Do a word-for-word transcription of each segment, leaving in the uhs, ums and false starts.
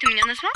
ты меня назвал?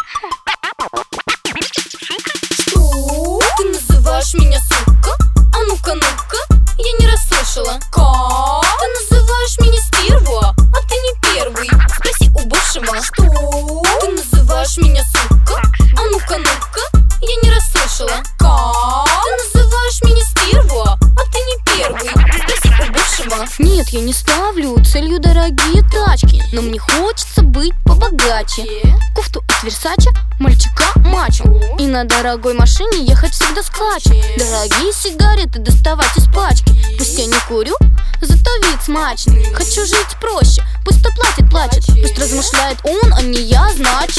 Сука? Что? Ты называешь меня сука? А ну-ка, ну-ка, я не расслышала. Как? Ты называешь меня стерва? А ты не первый, спроси у бывшего. Что? Ты называешь меня сука? А ну-ка, ну-ка, я не расслышала. Как? Ты называешь меня стерва? А ты не первый, спроси у бывшего. Нет, я не ставлю целью дорогие тачки, но мне хочется быть побогаче. Кофту от Версаче, мальчика мачо, и на дорогой машине ехать всегда скачу. Дорогие сигареты доставать из пачки. Пусть я не курю, зато вид смачный. Хочу жить проще, пусть кто платит, плачет. Пусть размышляет он, а не я, значит.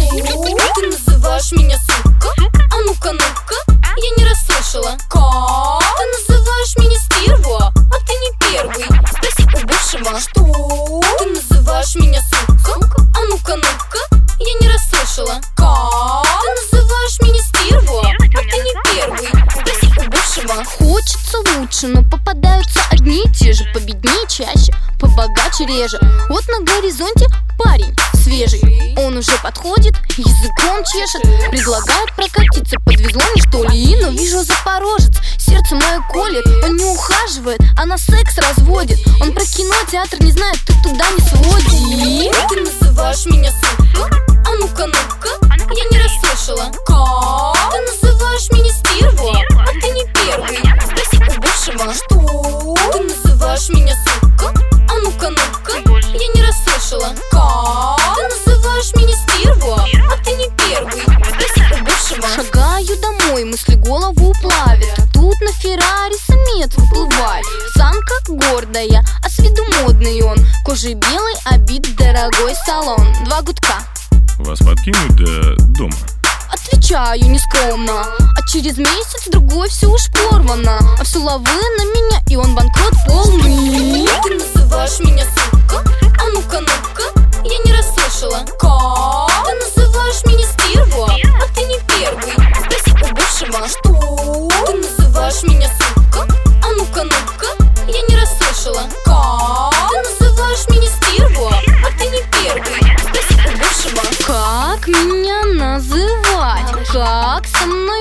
Ты называешь меня сука? А ну-ка, ну-ка, я не расслышала. Как? Ты называешь меня стерва? А ты не первый, спроси у бывшего. Что? Ты называешь меня сука? А ну-ка, ну-ка, я не расслышала. Как? Ты называешь меня стерва? А ты не первый, спроси у бывшего. Хочется лучше, но попадаются одни и те же. Победнее чаще, побогаче реже. Вот на горизонте парень свежий, он уже подходит, языком чешет, предлагает прокатиться. Подвезло мне что ли, но вижу запорожец. Сердце мое колет, он не ухаживает, а на секс разводит. Он про кино, театр не знает, ты туда не своди. Ты называешь меня сука? А ну-ка, ну-ка, я не расслышала. Как? Ты называешь меня стерва? А ты не первый, спроси у бывшего. Что? Ты называешь меня сука? А ну-ка, ну-ка, я не расслышала. Как? Ты называешь меня стерва? А ты не первый, спроси у бывшего. Шагаю домой, мысли голову плавят. Тут на Феррари самец выплывает. Самка гордая, а с виду модный он. Кожей белой обит дорогой салон. Два гудка. Вас подкинуть до дома? Отвечаю нескромно, а через месяц другой все уж порвано. А все лавы на меня, и он банкрот полный. Ты называешь меня сука? А ну-ка, ну-ка, я не расслышала. Как? Ты называешь меня стерва? А ты не первый, спроси у бывшего. Что? Ты называешь меня сука? А ну-ка, ну-ка, я не расслышала. Как? Ты называешь меня стерва? А ты не первый, спроси у бывшего. Как меня называть? Как со мной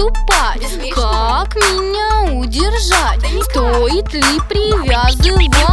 поступать? Как меня удержать? Стоит ли привязывать?